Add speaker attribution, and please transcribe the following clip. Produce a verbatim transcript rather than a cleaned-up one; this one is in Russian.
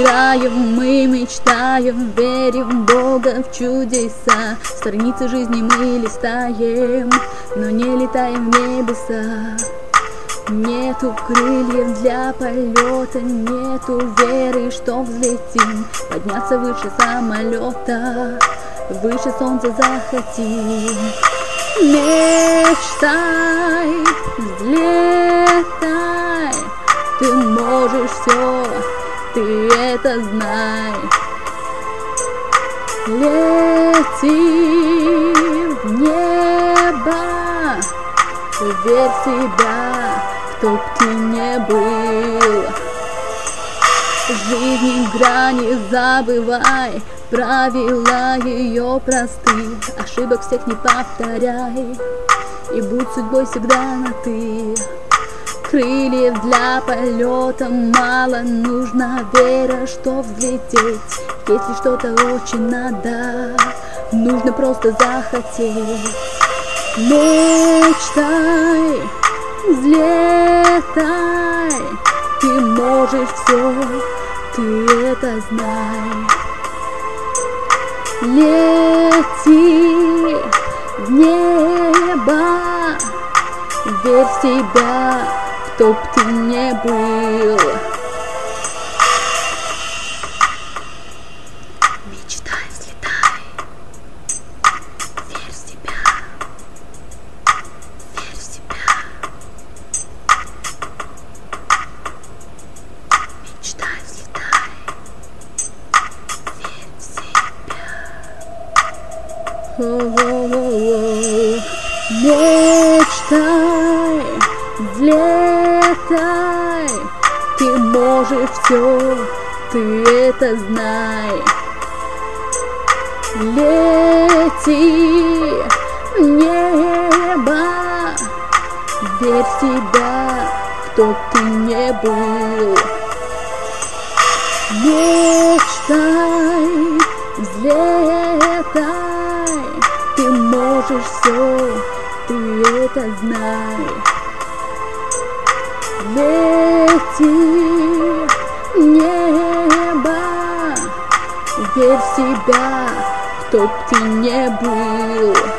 Speaker 1: играем, мы мечтаем, верим в Бога, в чудеса. Страницы жизни мы листаем, но не летаем в небеса. Нету крыльев для полета, нету веры, что взлетим, подняться выше самолета, выше солнца захотим. Мечтай, взлетай, ты можешь все, ты это знай. Лети в небо, верь в себя, кто б ты не был. Жизни грани забывай, правила ее просты, ошибок всех не повторяй, и будь судьбой всегда на ты. Крыльев для полета мало, нужна вера, что взлететь. Если что-то очень надо, нужно просто захотеть. Мечтай, взлетай, ты можешь все, ты это знай. Лети в небо, верь в себя, кто б ты не был. Мечтай, взлетай, верь в себя, верь в себя. Мечтай, взлетай, верь в себя. О-о-о-о. Мечтай, взлетай, ты можешь все, ты это знай. Лети в небо, верь в себя, кто б ты не был. Мечтай, взлетай, ты можешь все, ты это знай. Лети в небо, верь в себя, кто б ты не был.